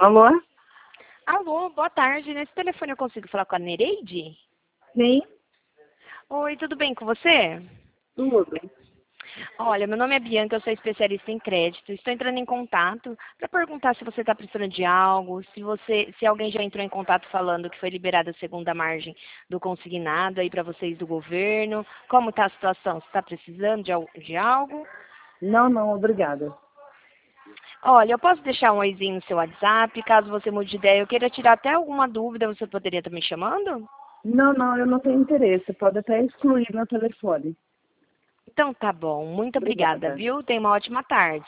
Alô? Alô, boa tarde. Nesse telefone eu consigo falar com a Nereide? Sim, Oi, tudo bem com você? tudo. Olha, meu nome é Bianca, eu sou especialista em crédito. Estou entrando em contato para perguntar se você está precisando de algo, se alguém já entrou em contato falando que foi liberada a segunda margem do consignado aí para vocês do governo. Como está a situação? Você está precisando de algo? Não, não, obrigada. Olha, eu posso deixar um oizinho no seu WhatsApp, caso você mude de ideia, eu queira tirar até alguma dúvida, você poderia estar me chamando? Não, não, eu não tenho interesse. Pode até excluir meu telefone. Então tá bom, muito obrigada, Obrigada. viu? Tenha uma ótima tarde.